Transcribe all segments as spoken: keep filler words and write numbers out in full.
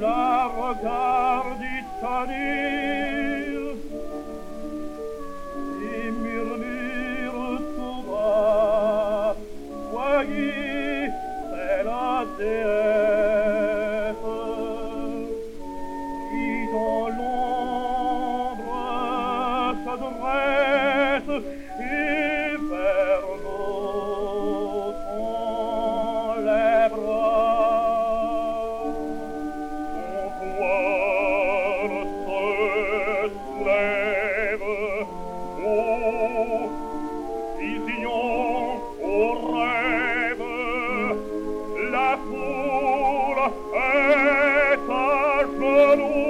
la regarde salir et murmure tout bas, voyez, c'est la déesse qui dans l'ombre se dresse et vers nous tend les bras. Son voile se soulève, ô vision, ô rêve, la foule est à genoux.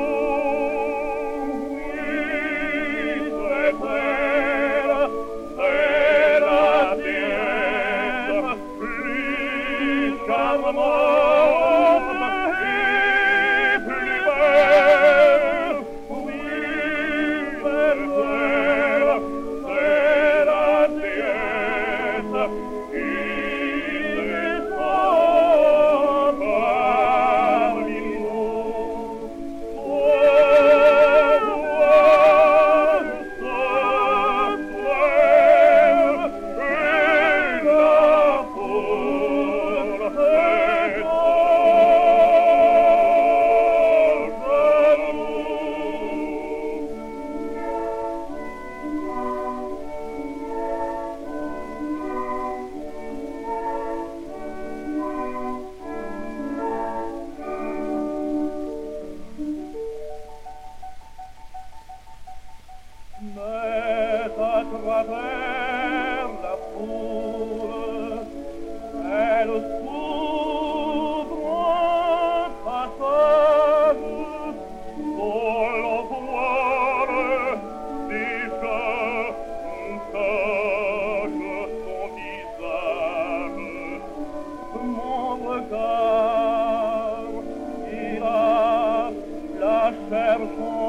Oui, c'est elle, c'est la déesse plus charmante et plus belle. Oui, c'est elle, c'est la déesse qui descend parmi nous. Son voile se soulève et la foule est à genoux. Mais à travers la foule, elle s'ouvre un passage dont l'on voit déjà cache son visage. Mon regard, il a la chair jaune